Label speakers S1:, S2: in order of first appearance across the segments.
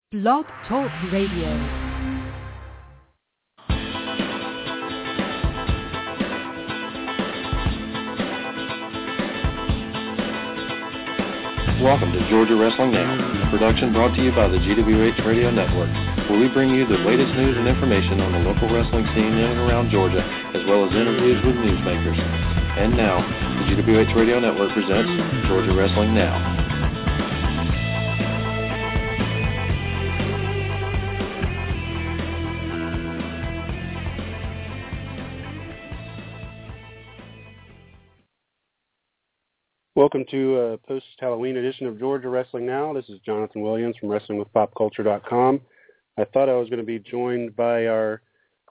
S1: Blog Talk Radio.
S2: Welcome to Georgia Wrestling Now, a production brought to you by the GWH Radio Network, where we bring you the latest news and information on the local wrestling scene in and around Georgia, as well as interviews with newsmakers. And now, the GWH Radio Network presents Georgia Wrestling Now.
S3: Welcome to a post-Halloween edition of Georgia Wrestling Now. This is Jonathan Williams from WrestlingWithPopCulture.com. I thought I was going to be joined by our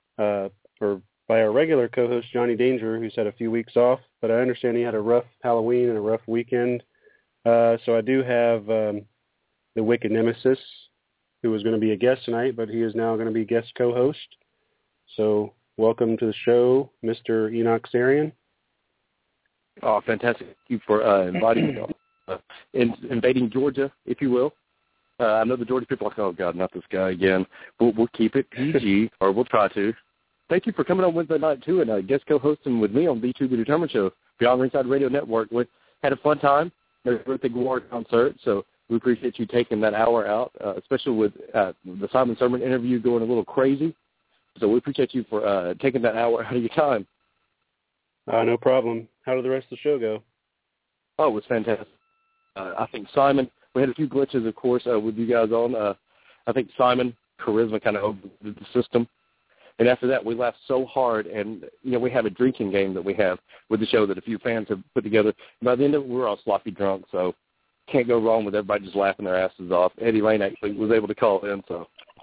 S3: regular co-host Johnny Danger, who's had a few weeks off, but I understand he had a rough Halloween and a rough weekend. So I do have the Wicked Nemesis, who was going to be a guest tonight, but he is now going to be guest co-host. So welcome to the show, Mr. Enoch Sarian.
S4: Oh, fantastic. Thank you for inviting me, invading Georgia, if you will. I know the Georgia people are like, oh, God, not this guy again. We'll keep it PG, or we'll try to. Thank you for coming on Wednesday night, too, and guest co-hosting with me on B2 The Determined Show, Beyond Ringside Radio Network. We had a fun time. There's a birthday war concert, so we appreciate you taking that hour out, especially with the Simon Sermon interview going a little crazy. So we appreciate you for taking that hour out of your time.
S3: No problem. How did the rest of the show go?
S4: Oh, it was fantastic. I think Simon, we had a few glitches, of course, with you guys on. I think Simon, charisma kind of opened the system. And after that, we laughed so hard. And, you know, we have a drinking game that we have with the show that a few fans have put together. And by the end of it, we were all sloppy drunk, so can't go wrong with everybody just laughing their asses off. Eddie Lane actually was able to call in, so.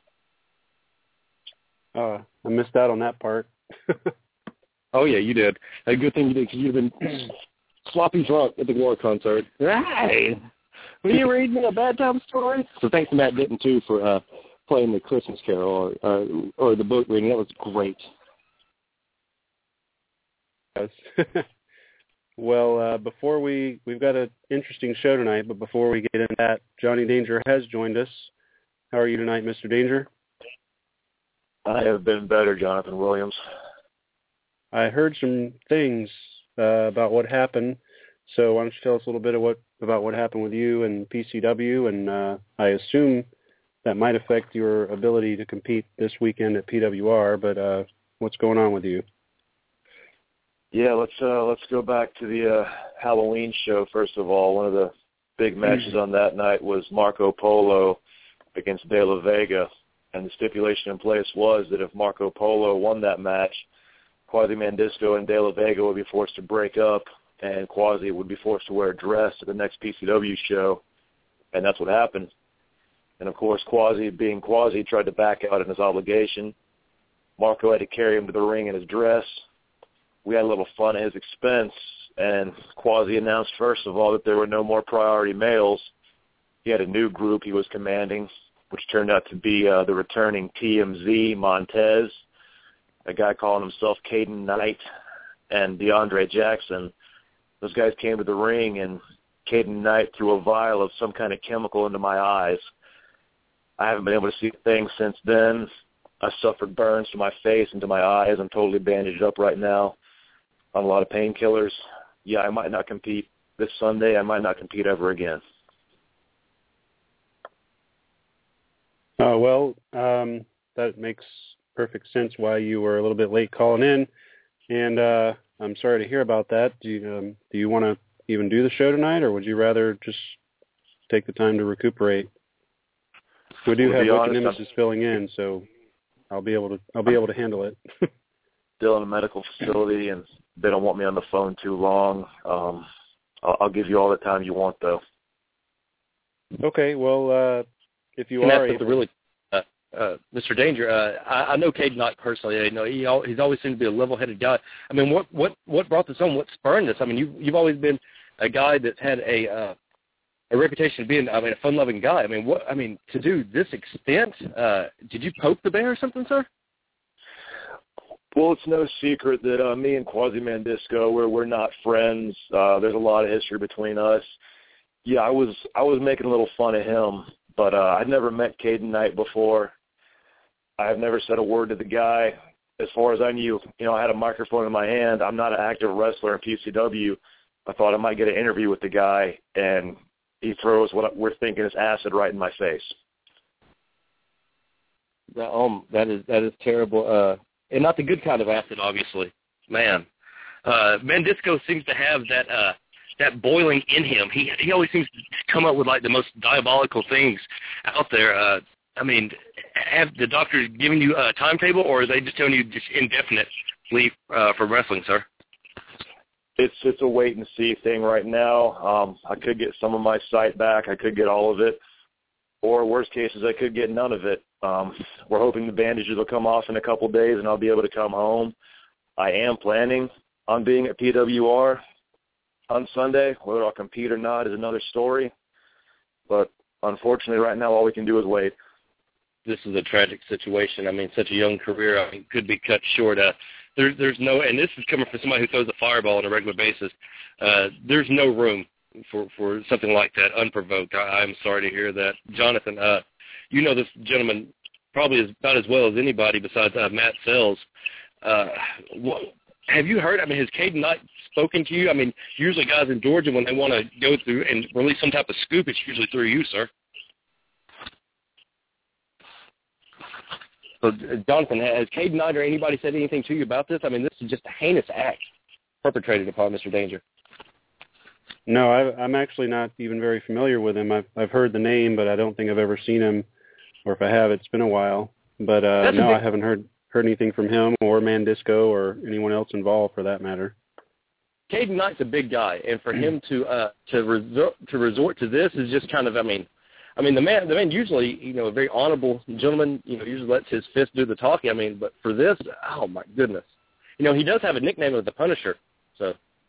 S3: I missed out on that part.
S4: Oh, yeah, you did. A good thing you did, because you'd have been sloppy drunk at the War concert. Hey, were you reading a bad time story? So thanks to Matt Denton, too, for playing the Christmas Carol or the book reading. That was great.
S3: Yes. Well, before we've got an interesting show tonight, but before we get into that, Johnny Danger has joined us. How are you tonight, Mr. Danger?
S5: I have been better, Jonathan Williams.
S3: I heard some things about what happened, so why don't you tell us a little bit about what happened with you and PCW, and I assume that might affect your ability to compete this weekend at PWR, but what's going on with you?
S5: Yeah, let's go back to the Halloween show, first of all. One of the big matches on that night was Marco Polo against De La Vega, and the stipulation in place was that if Marco Polo won that match, Quasi-Man Disco and De La Vega would be forced to break up, and Quasi would be forced to wear a dress at the next PCW show, and that's what happened. And, of course, Quasi, being Quasi, tried to back out in his obligation. Marco had to carry him to the ring in his dress. We had a little fun at his expense, and Quasi announced, first of all, that there were no more priority males. He had a new group he was commanding, which turned out to be the returning TMZ, Montez, a guy calling himself Caden Knight, and DeAndre Jackson. Those guys came to the ring, and Caden Knight threw a vial of some kind of chemical into my eyes. I haven't been able to see a thing since then. I suffered burns to my face and to my eyes. I'm totally bandaged up right now on a lot of painkillers. Yeah, I might not compete this Sunday. I might not compete ever again.
S3: That makes perfect sense why you were a little bit late calling in, and I'm sorry to hear about that. Do you want to even do the show tonight, or would you rather just take the time to recuperate? We do have Wicked Nemesis filling in, so I'll be able to handle it.
S5: Still in a medical facility, and they don't want me on the phone too long. I'll give you all the time you want, though.
S3: Okay, well, if you are able...
S4: Mr. Danger, I know Cade Knight personally. I know he's always seemed to be a level-headed guy. I mean, what brought this on? What spurred this? I mean, you've always been a guy that's had a reputation of being, a fun-loving guy. I mean, to do this extent, did you poke the bear or something, sir?
S5: Well, it's no secret that me and Quasi-Man Disco, we're not friends. There's a lot of history between us. Yeah, I was making a little fun of him. But I'd never met Caden Knight before. I've never said a word to the guy. As far as I knew, I had a microphone in my hand. I'm not an active wrestler in PCW. I thought I might get an interview with the guy, and he throws what we're thinking is acid right in my face.
S4: That is terrible. And not the good kind of acid, obviously. Man. Mandisco seems to have that boiling in him. He always seems to come up with, like, the most diabolical things out there. Have the doctors given you a timetable, or are they just telling you just indefinitely for wrestling, sir?
S5: It's a wait and see thing right now. I could get some of my sight back. I could get all of it. Or worst cases, I could get none of it. We're hoping the bandages will come off in a couple days and I'll be able to come home. I am planning on being at PWR on Sunday. Whether I'll compete or not is another story. But unfortunately, right now, all we can do is wait.
S4: This is a tragic situation. Such a young career, could be cut short. There's no, and this is coming from somebody who throws a fireball on a regular basis. There's no room for something like that unprovoked. I'm sorry to hear that. Jonathan, you know this gentleman probably about as well as anybody besides Matt Sells. Have you heard, has Caden Knight spoken to you? Usually guys in Georgia, when they want to go through and release some type of scoop, it's usually through you, sir. So, Jonathan, has Caden Knight or anybody said anything to you about this? This is just a heinous act perpetrated upon Mr. Danger.
S3: No, I'm actually not even very familiar with him. I've heard the name, but I don't think I've ever seen him, or if I have, it's been a while. But no, I haven't heard anything from him or Mandisco or anyone else involved for that matter.
S4: Caden Knight's a big guy, and for him to resort to this is just kind of, the man usually, a very honorable gentleman, usually lets his fist do the talking. But for this, oh my goodness, he does have a nickname of the Punisher, so.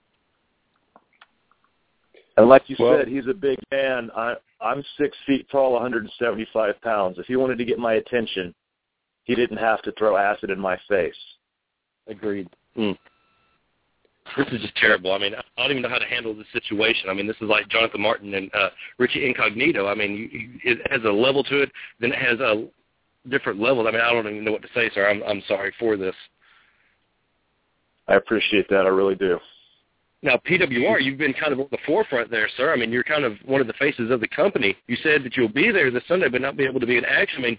S5: And like you said, he's a big man. I'm 6 feet tall, 175 pounds. If he wanted to get my attention, he didn't have to throw acid in my face. Agreed.
S4: This is just terrible. I don't even know how to handle this situation. This is like Jonathan Martin and Richie Incognito. It has a level to it, then it has a different level. I don't even know what to say, sir. I'm sorry for this.
S5: I appreciate that. I really do.
S4: Now, PWR, you've been kind of on the forefront there, sir. You're kind of one of the faces of the company. You said that you'll be there this Sunday but not be able to be in action.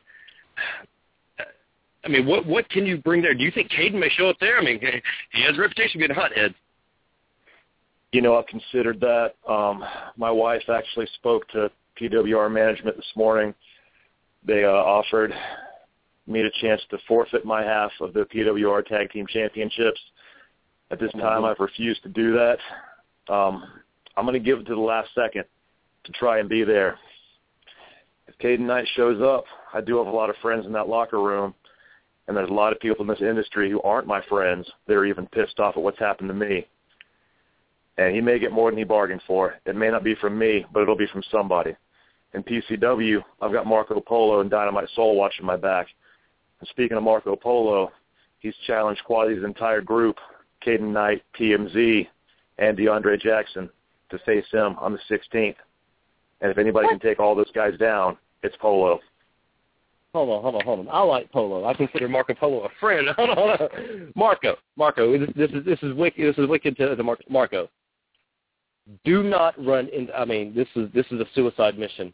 S4: What can you bring there? Do you think Caden may show up there? He has a reputation of being a hothead.
S5: I've considered that. My wife actually spoke to PWR management this morning. They offered me the chance to forfeit my half of the PWR Tag Team Championships. At this time, I've refused to do that. I'm going to give it to the last second to try and be there. If Caden Knight shows up, I do have a lot of friends in that locker room, and there's a lot of people in this industry who aren't my friends. They're even pissed off at what's happened to me. And he may get more than he bargained for. It may not be from me, but it'll be from somebody. In PCW, I've got Marco Polo and Dynamite Soul watching my back. And speaking of Marco Polo, he's challenged Quasi's entire group, Caden Knight, PMZ, and DeAndre Jackson, to face him on the 16th. And if anybody can take all those guys down, it's Polo.
S4: Hold on. I like Polo. I consider Marco Polo a friend. Hold on. Marco, this is wicked. This is wicked to Marco. Do not run in. This is a suicide mission.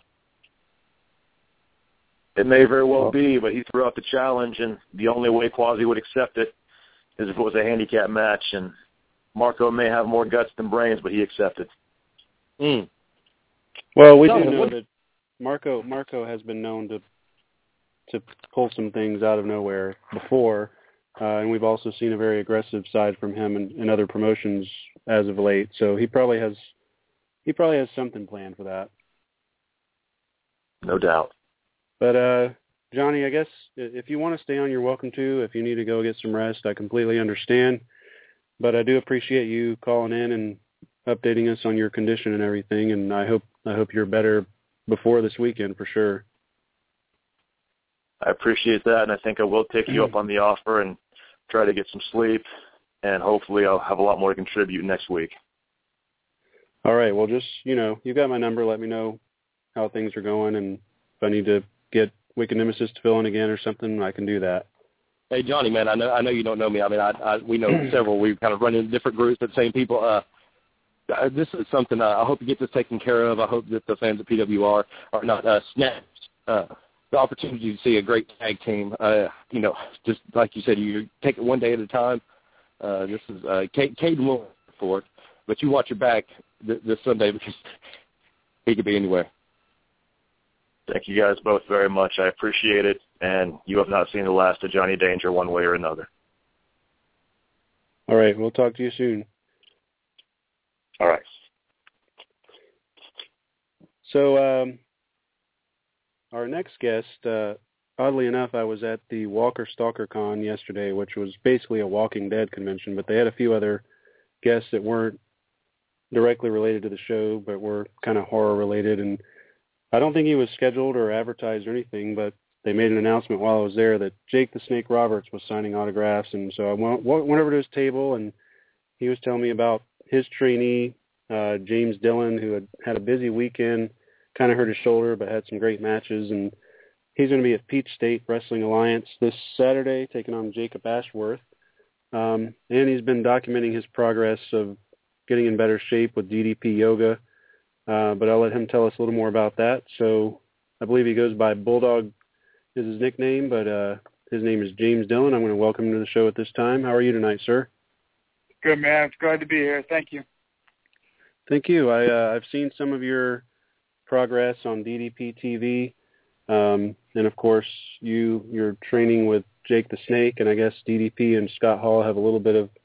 S5: It may very well be, but he threw out the challenge, and the only way Quasi would accept it is if it was a handicap match, and Marco may have more guts than brains, but he accepted.
S3: Well, we do know that Marco has been known to pull some things out of nowhere before, and we've also seen a very aggressive side from him in other promotions as of late. So he probably has something planned for that.
S5: No doubt.
S3: But Johnny, I guess if you want to stay on, you're welcome to. If you need to go get some rest, I completely understand. But I do appreciate you calling in and updating us on your condition and everything. And I hope you're better before this weekend for sure.
S5: I appreciate that, and I think I will take you up on the offer and try to get some sleep, and hopefully I'll have a lot more to contribute next week. All
S3: right. Well, just, you got my number. Let me know how things are going, and if I need to get Wicked Nemesis to fill in again or something, I can do that.
S4: Hey, Johnny, man, I know you don't know me. I mean, we know several. We kind of run in different groups, but same people. This is something I hope to get this taken care of. I hope that the fans of PWR are not snatched the opportunity to see a great tag team. Just like you said, you take it one day at a time. This is Caden will for it, but you watch your back this Sunday because he could be anywhere.
S5: Thank you guys both very much. I appreciate it, and you have not seen the last of Johnny Danger one way or another.
S3: All right, we'll talk to you soon.
S5: All right.
S3: So our next guest, oddly enough, I was at the Walker Stalker Con yesterday, which was basically a Walking Dead convention, but they had a few other guests that weren't directly related to the show, but were kind of horror related, and I don't think he was scheduled or advertised or anything, but they made an announcement while I was there that Jake the Snake Roberts was signing autographs, and so I went over to his table, and he was telling me about his trainee, James Dillon, who had a busy weekend, kind of hurt his shoulder, but had some great matches, and he's going to be at Peach State Wrestling Alliance this Saturday, taking on Jacob Ashworth, and he's been documenting his progress of getting in better shape with DDP Yoga, but I'll let him tell us a little more about that. So I believe he goes by Bulldog is his nickname, but his name is James Dillon. I'm going to welcome him to the show at this time. How are you tonight, sir?
S6: Good, man. It's glad to be here. Thank you.
S3: Thank you. I've seen some of your progress on DDP TV, and of course you're training with Jake the Snake, and I guess DDP and Scott Hall have a little bit of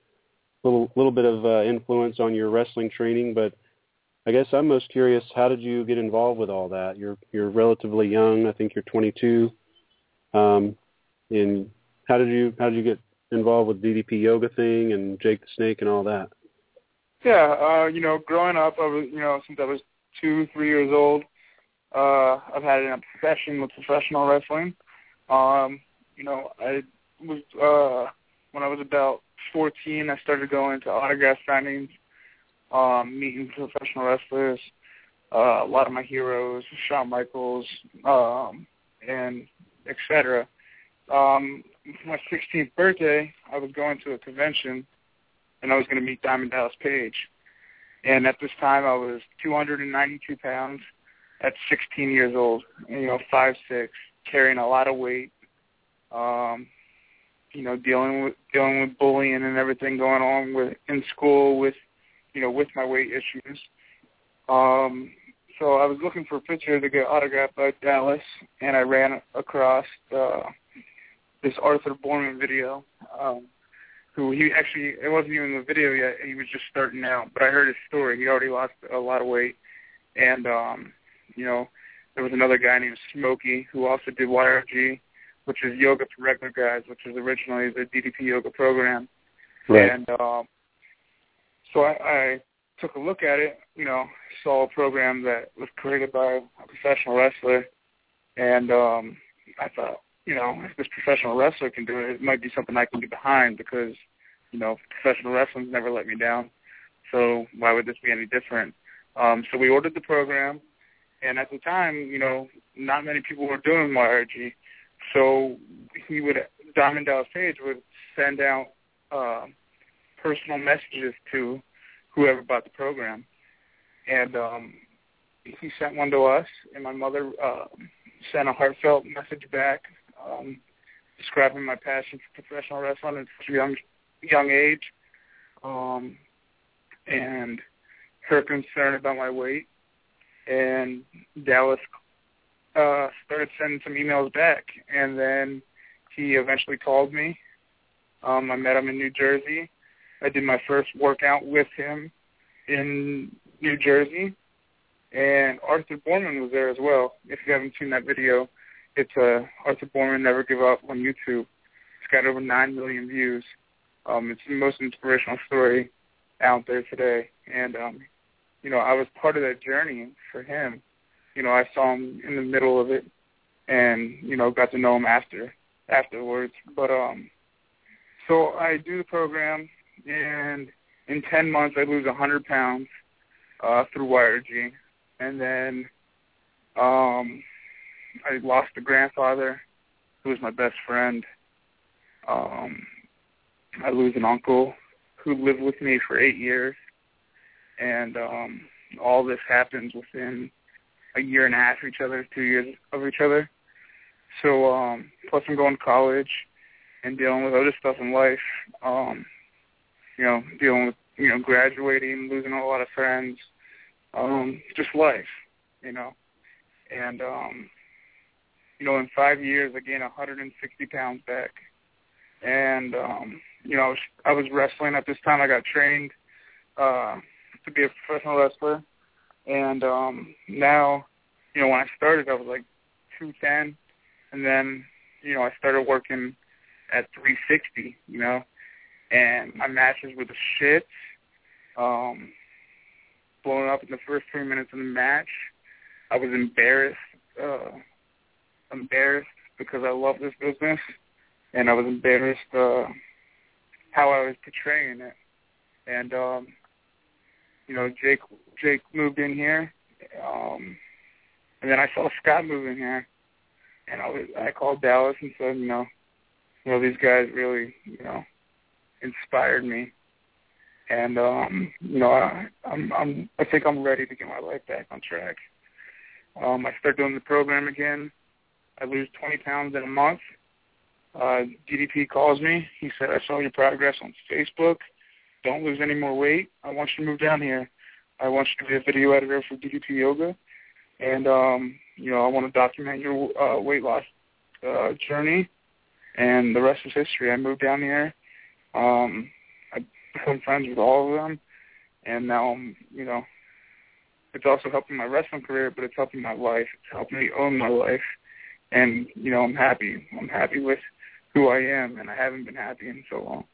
S3: influence on your wrestling training. But I guess I'm most curious, how did you get involved with all that? You're relatively young. I think you're 22. And how did you get involved with DDP Yoga thing and Jake the Snake and all that?
S6: Yeah, growing up, I was, since I was 2-3 years old, I've had an obsession with professional wrestling. I was when I was about 14, I started going to autograph signings, meeting professional wrestlers, a lot of my heroes, Shawn Michaels, and etc. For my 16th birthday, I was going to a convention, and I was going to meet Diamond Dallas Page. And at this time, I was 292 pounds at 16 years old, 5'6", carrying a lot of weight, dealing with bullying and everything going on in school with my weight issues. So I was looking for a picture to get autographed by Dallas, and I ran across this Arthur Borman video, who it wasn't even the video yet, he was just starting out, but I heard his story. He already lost a lot of weight, and, there was another guy named Smokey who also did YRG, which is Yoga for Regular Guys, which was originally the DDP Yoga program. Right. And so I took a look at it, saw a program that was created by a professional wrestler, and I thought, if this professional wrestler can do it, it might be something I can get behind because, professional wrestling's never let me down. So why would this be any different? So we ordered the program, and at the time, not many people were doing YRG. So Diamond Dallas Page would send out personal messages to whoever bought the program. And he sent one to us, and my mother sent a heartfelt message back describing my passion for professional wrestling at such a young age, and her concern about my weight. And Dallas started sending some emails back, and then he eventually called me. I met him in New Jersey. I did my first workout with him in New Jersey, and Arthur Borman was there as well. If you haven't seen that video, it's Arthur Borman Never Give Up on YouTube. It's got over 9 million views. It's the most inspirational story out there today, and I was part of that journey for him. I saw him in the middle of it, and got to know him afterwards. But so I do the program, and in 10 months I lose 100 pounds through YRG, and then I lost a grandfather who was my best friend. I lose an uncle who lived with me for 8 years. And all this happens within a year and a half of each other, 2 years of each other. So, plus I'm going to college and dealing with other stuff in life, dealing with, graduating, losing a lot of friends, just life, And, in 5 years, I gained 160 pounds back. And, I was wrestling at this time. I got trained to be a professional wrestler. And now, when I started, I was like 210. And then, I started working at 360, and my matches were the shit. Blowing up in the first 3 minutes of the match. I was embarrassed because I love this business, and I was embarrassed how I was portraying it. And, Jake moved in here, and then I saw Scott move in here, and I called Dallas and said, these guys really, inspired me. And, I think I'm ready to get my life back on track. I start doing the program again. I lose 20 pounds in a month. DDP calls me. He said, I saw your progress on Facebook. Don't lose any more weight. I want you to move down here. I want you to be a video editor for DDP Yoga. And, I want to document your weight loss journey. And the rest is history. I moved down here. I become friends with all of them. And now I'm, it's also helping my wrestling career, but it's helping my life. It's helping me own my life. And, I'm happy. I'm happy with who I am, and I haven't been happy in so long.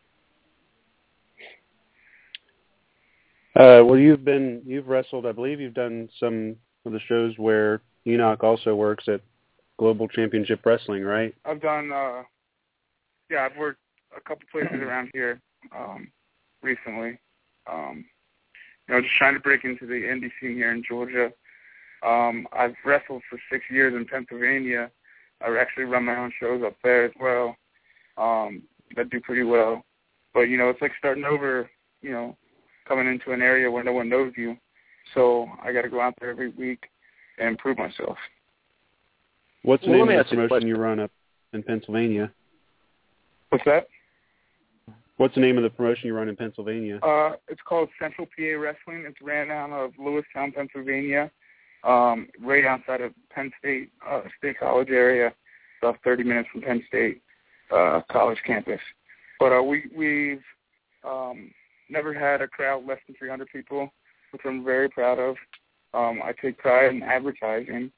S3: Well, you've wrestled, I believe you've done some of the shows where Enoch also works at Global Championship Wrestling, right?
S6: I've done, I've worked a couple places around here recently. Just trying to break into the indie scene here in Georgia. I've wrestled for 6 years in Pennsylvania. I actually run my own shows up there as well. That do pretty well. But, it's like starting over, coming into an area where no one knows you. So I got to go out there every week and prove myself.
S3: What's the name of the promotion you run up in Pennsylvania?
S6: What's that?
S3: What's the name of the promotion you run in Pennsylvania?
S6: It's called Central PA Wrestling. It's ran out of Lewistown, Pennsylvania, right outside of Penn State State College area, about 30 minutes from Penn State College campus. But we've never had a crowd less than 300 people, which I'm very proud of. I take pride in advertising.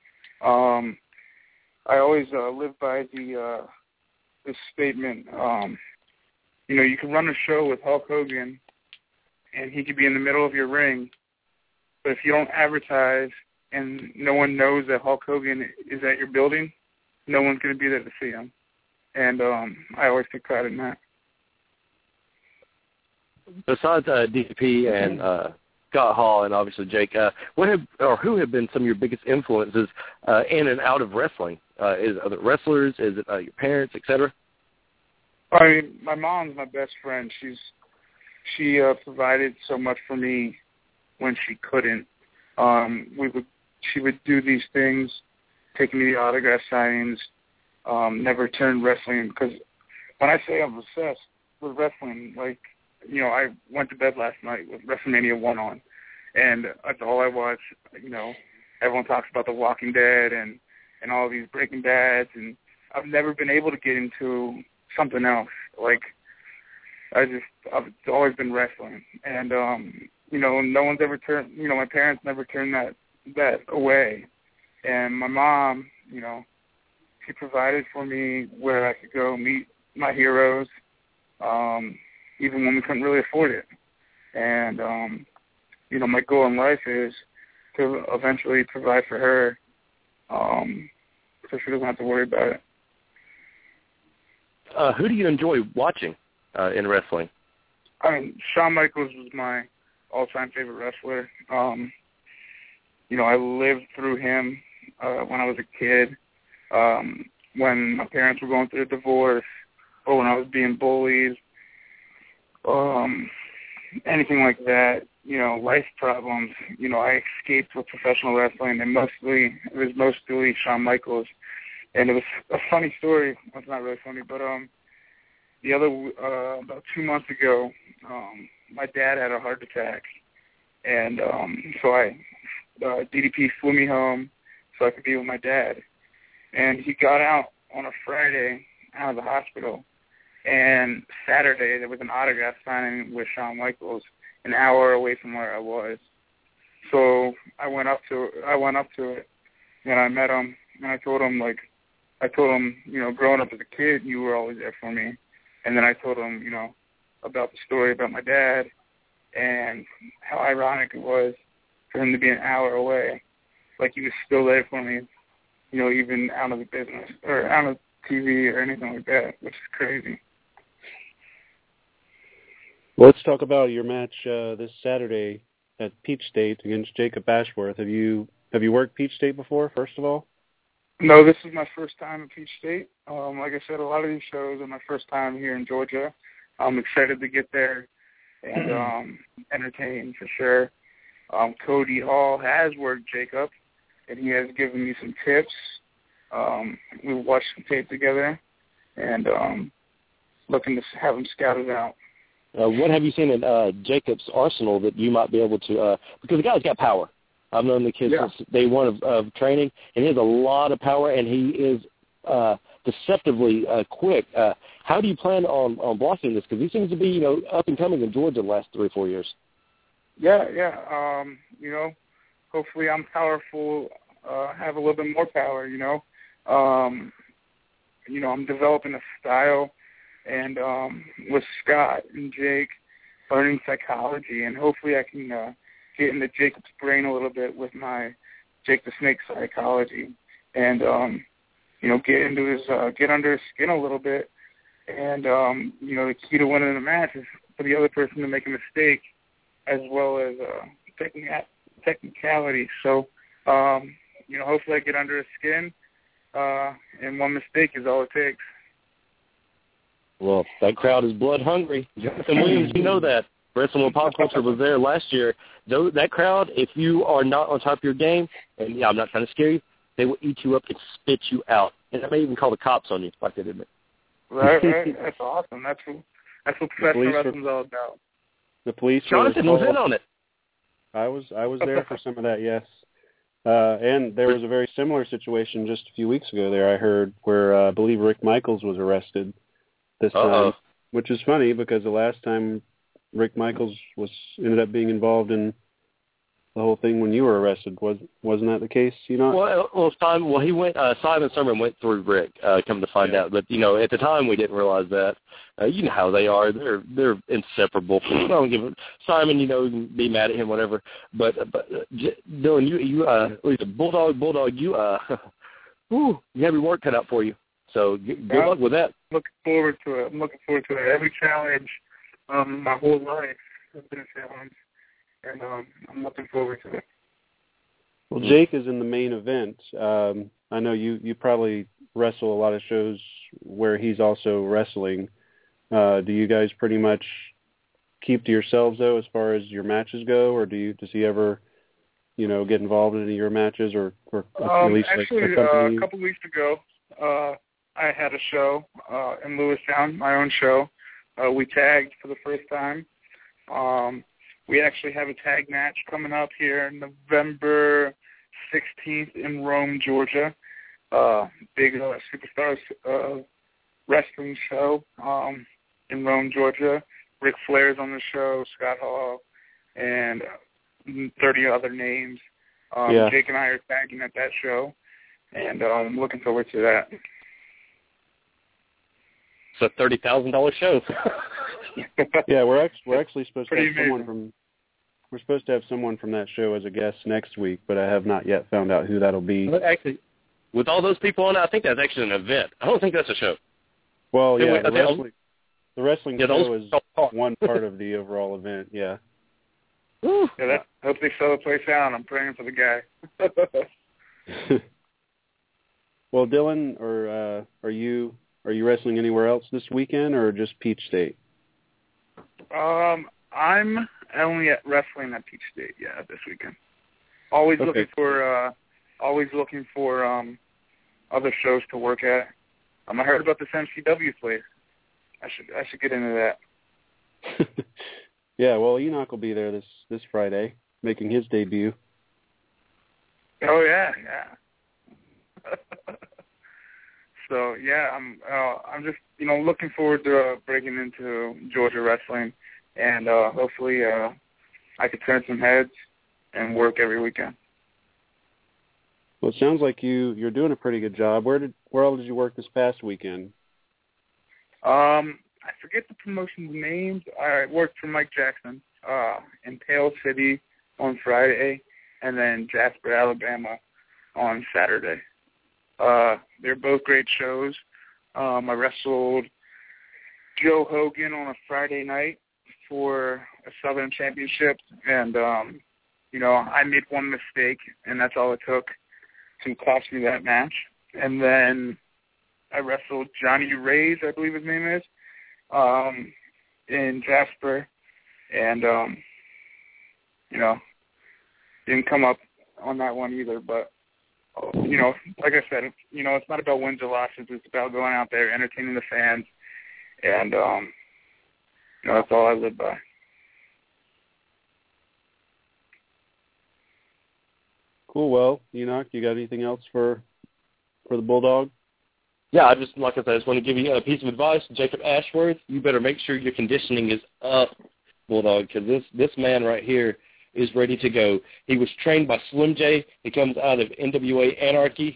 S6: I always live by this statement. You can run a show with Hulk Hogan, and he could be in the middle of your ring, but if you don't advertise and no one knows that Hulk Hogan is at your building, no one's going to be there to see him. And I always take pride in that.
S4: Besides DDP and Scott Hall and obviously Jake, who have been some of your biggest influences in and out of wrestling? Is it other wrestlers? Is it your parents, etc.?
S6: I mean, my mom's my best friend. She provided so much for me when she couldn't. She would do these things, taking me to autograph signings, never turned wrestling. Because when I say I'm obsessed with wrestling, I went to bed last night with WrestleMania 1 on, and that's all I watch. Everyone talks about The Walking Dead and all these Breaking Bads, and I've never been able to get into something else. I've always been wrestling, and no one's ever turned. My parents never turned that away, and my mom, she provided for me where I could go meet my heroes, even when we couldn't really afford it. And my goal in life is to eventually provide for her, so she doesn't have to worry about it.
S4: Who do you enjoy watching in wrestling?
S6: I mean, Shawn Michaels was my all-time favorite wrestler. I lived through him. when I was a kid, when my parents were going through a divorce, or when I was being bullied, anything like that, life problems. I escaped with professional wrestling, and it was mostly Shawn Michaels. And it was a funny story. Well, it's not really funny, but about 2 months ago, my dad had a heart attack, and so DDP flew me home so I could be with my dad. And he got out on a Friday out of the hospital, and Saturday there was an autograph signing with Shawn Michaels an hour away from where I was. So I went up to it, and I met him, and I told him, growing up as a kid, you were always there for me. And then I told him, about the story about my dad and how ironic it was for him to be an hour away. Like he was still there for me, even out of the business or out of TV or anything like that, which is crazy.
S3: Well, let's talk about your match this Saturday at Peach State against Jacob Ashworth. Have you worked Peach State before, first of all?
S6: No, this is my first time at Peach State. Like I said, a lot of these shows are my first time here in Georgia. I'm excited to get there and entertain for sure. Cody Hall has worked Jacob, and he has given me some tips. We watched some tape together, and looking to have him scouted out.
S4: What have you seen in Jacob's arsenal that you might be able to because the guy's got power. I've known the kid since day one of training, and he has a lot of power, and he is deceptively quick. How do you plan on blocking this? Because he seems to be, up and coming in Georgia the last 3 or 4 years.
S6: Yeah. Hopefully I'm powerful, have a little bit more power, I'm developing a style, and with Scott and Jake, learning psychology, and hopefully I can get into Jacob's brain a little bit with my Jake the Snake psychology, and get under his skin a little bit, and the key to winning a match is for the other person to make a mistake, as well as technicality. So hopefully I get under his skin, and one mistake is all it takes.
S4: Well, that crowd is blood hungry. Jonathan Williams, you know that. Wrestling with Pop Culture was there last year. That crowd, if you are not on top of your game, and I'm not trying to scare you, they will eat you up and spit you out. And they may even call the cops on you like they did me.
S6: Right. That's awesome. That's what professional wrestling is all about.
S3: The police.
S4: Jonathan was in on it.
S3: I was there for some of that, yes. And there was a very similar situation just a few weeks ago there, I heard, where I believe Rick Michaels was arrested this time, which is funny because the last time Rick Michaels ended up being involved in the whole thing when you were arrested. Wasn't that the case?
S4: He went. Simon Summer went through Rick. Come to find out, but at the time we didn't realize that. You know how they are. They're inseparable. I don't give a, Simon. You can be mad at him, whatever. But Dylan, you Bulldog. You you have your work cut out for you. So good luck with that.
S6: Looking forward to it. I'm looking forward to it. Every challenge, my whole life has been a challenge, and I'm looking forward to it.
S3: Well, Jake is in the main event. I know you probably wrestle a lot of shows where he's also wrestling. Do you guys pretty much keep to yourselves, though, as far as your matches go, or does he ever, get involved in any of your matches, or at least
S6: actually, a couple weeks ago, I had a show in Lewistown, my own show. We tagged for the first time. We actually have a tag match coming up here November 16th in Rome, Georgia. Big Superstars wrestling show in Rome, Georgia. Ric Flair's on the show, Scott Hall, and 30 other names. Jake and I are tagging at that show, and I'm looking forward to that.
S4: It's a $30,000 show.
S3: Yeah, we're actually supposed to have someone from. We're supposed to have someone from that show as a guest next week, but I have not yet found out who that'll be.
S4: But actually, with all those people on it, I think that's actually an event. I don't think that's a show.
S3: Well, yeah, the wrestling show is one part of the overall event. Yeah.
S6: I hope they sell the place out. I'm praying for the guy.
S3: Well, Dylan, or are you wrestling anywhere else this weekend, or just Peach State?
S6: I'm only wrestling at Peach State, this weekend. Always looking for other shows to work at. I heard about this MCW place. I should get into that.
S3: Yeah, well, Enoch will be there this Friday, making his debut.
S6: Oh yeah. So yeah, I'm just looking forward to breaking into Georgia wrestling, and hopefully I could turn some heads and work every weekend.
S3: Well, it sounds like you're doing a pretty good job. Where all did you work this past weekend?
S6: I forget the promotion's names. I worked for Mike Jackson in Pale City on Friday, and then Jasper, Alabama on Saturday. They're both great shows. I wrestled Joe Hogan on a Friday night for a Southern Championship, and I made one mistake, and that's all it took to cost me that match. And then I wrestled Johnny Reyes, I believe his name is, in Jasper, and didn't come up on that one either. But like I said, it's not about wins or losses. It's about going out there, entertaining the fans, and that's all I live by.
S3: Cool. Well, Enoch, you got anything else for the Bulldog?
S4: Yeah, I just want to give you a piece of advice. Jacob Ashworth, you better make sure your conditioning is up, Bulldog, because this man right here is ready to go. He was trained by Slim J. He comes out of NWA Anarchy,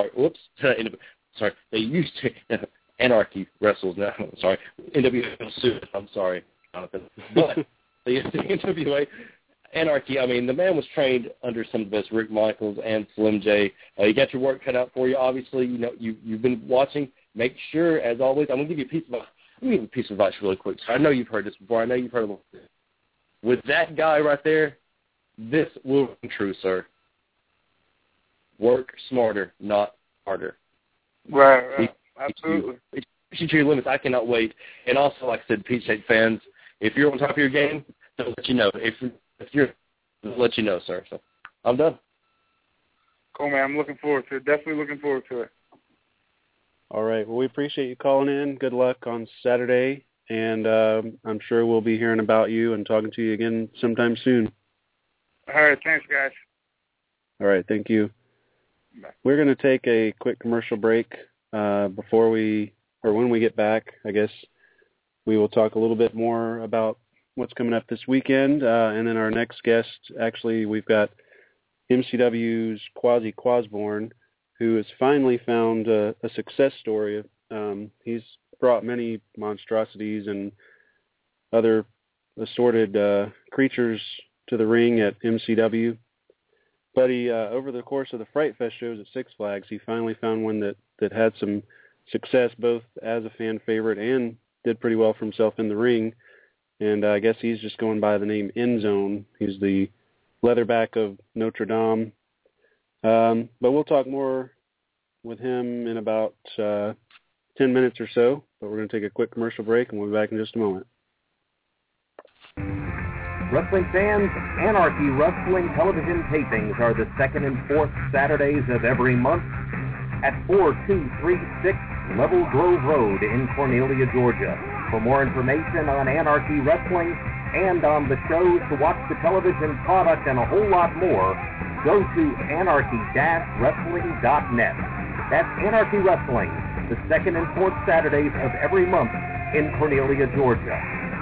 S4: they used to, Anarchy wrestles now, NWA Suit, Jonathan. But the NWA Anarchy, the man was trained under some of the best, Rick Michaels and Slim J. You got your work cut out for you. Obviously, you've been watching. Make sure, as always, I'm going to give you a piece of advice really quick. So I know you've heard this before. I know you've heard of it. With that guy right there, this will be true, sir. Work smarter, not harder.
S6: Right. Absolutely.
S4: Push your limits. I cannot wait. And also, like I said, Peach State fans, if you're on top of your game, they'll let you know. If you're, they'll let you know, sir. So I'm done.
S6: Cool, man. I'm looking forward to it. Definitely looking forward to it.
S3: All right. Well, we appreciate you calling in. Good luck on Saturday, and I'm sure we'll be hearing about you and talking to you again sometime soon.
S6: All right. Thanks, guys.
S3: All right. Thank you.
S6: Bye.
S3: We're going to take a quick commercial break when we get back. I guess we will talk a little bit more about what's coming up this weekend, and then our next guest, actually, we've got MCW's Quasi Quasborn, who has finally found a success story. He's brought many monstrosities and other assorted creatures to the ring at MCW. But he, over the course of the Fright Fest shows at Six Flags, he finally found one that had some success both as a fan favorite and did pretty well for himself in the ring. And I guess he's just going by the name End Zone. He's the Leatherback of Notre Dame. But we'll talk more with him in about 10 minutes or so. But we're going to take a quick commercial break, and we'll be back in just a moment.
S7: Wrestling fans, Anarchy Wrestling television tapings are the second and fourth Saturdays of every month at 4236 Level Grove Road in Cornelia, Georgia. For more information on Anarchy Wrestling and on the shows, to watch the television product, and a whole lot more, go to anarchy-wrestling.net. That's Anarchy Wrestling, the second and fourth Saturdays of every month in Cornelia, Georgia.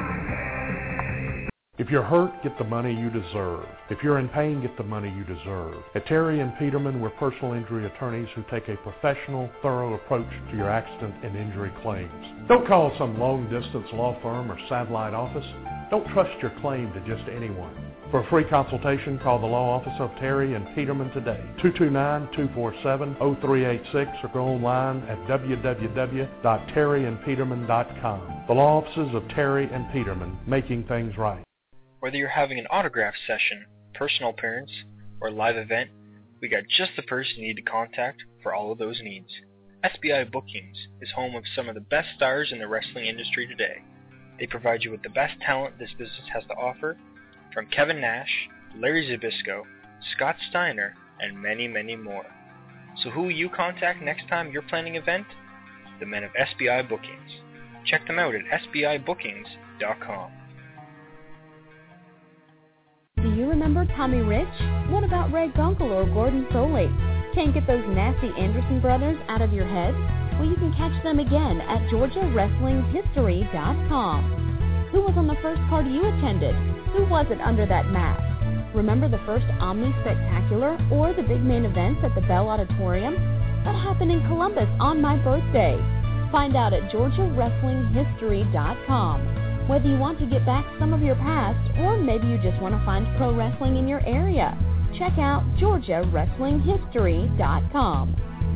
S8: If you're hurt, get the money you deserve. If you're in pain, get the money you deserve. At Terry and Peterman, we're personal injury attorneys who take a professional, thorough approach to your accident and injury claims. Don't call some long-distance law firm or satellite office. Don't trust your claim to just anyone. For a free consultation, call the law office of Terry and Peterman today, 229-247-0386, or go online at www.terryandpeterman.com. The law offices of Terry and Peterman, making things right.
S9: Whether you're having an autograph session, personal appearance, or live event, We got just the person you need to contact for all of those needs. SBI Bookings is home of some of the best stars in the wrestling industry today. They provide you with the best talent this business has to offer, from Kevin Nash, Larry Zbyszko, Scott Steiner, and many, many more. So who will you contact next time you're planning an event? The men of SBI Bookings. Check them out at sbibookings.com.
S1: Do you remember Tommy Rich? What about Ray Gunkel or Gordon Soley? Can't get those nasty Anderson brothers out of your head? Well, you can catch them again at GeorgiaWrestlingHistory.com. Who was on the first card you attended? Who was it under that mask? Remember the first Omni Spectacular or the big main events at the Bell Auditorium? That happened in Columbus on my birthday. Find out at GeorgiaWrestlingHistory.com. Whether you want to get back some of your past, or maybe you just want to find pro wrestling in your area, check out GeorgiaWrestlingHistory.com.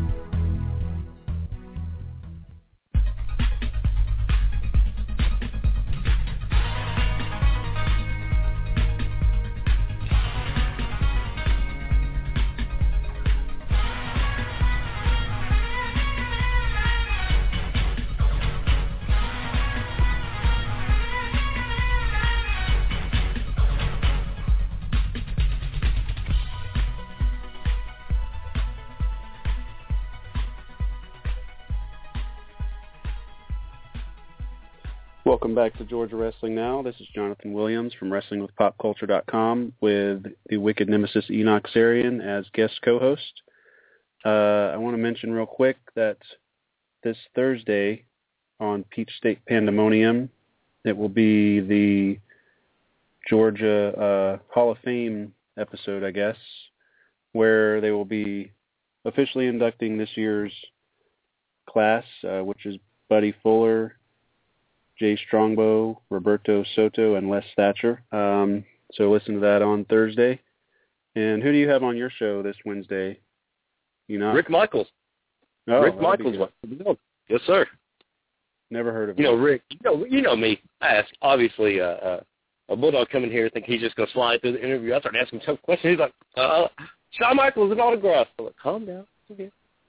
S3: Welcome back to Georgia Wrestling Now. This is Jonathan Williams from WrestlingWithPopCulture.com with the Wicked Nemesis Enoch Sarian as guest co-host. I want to mention real quick that this Thursday on Peach State Pandemonium, it will be the Georgia Hall of Fame episode, I guess, where they will be officially inducting this year's class, which is Buddy Fuller, Jay Strongbow, Roberto Soto, and Les Thatcher. So listen to that on Thursday. And who do you have on your show this Wednesday?
S4: Rick Michaels.
S3: Oh,
S4: Rick Michaels. Yes, sir.
S3: Never heard of him.
S4: Rick, you know me. I ask, obviously, a Bulldog coming here think he's just going to slide through the interview. I start asking tough questions. He's like, Shawn Michaels, an autograph. I'm like, calm down. Okay.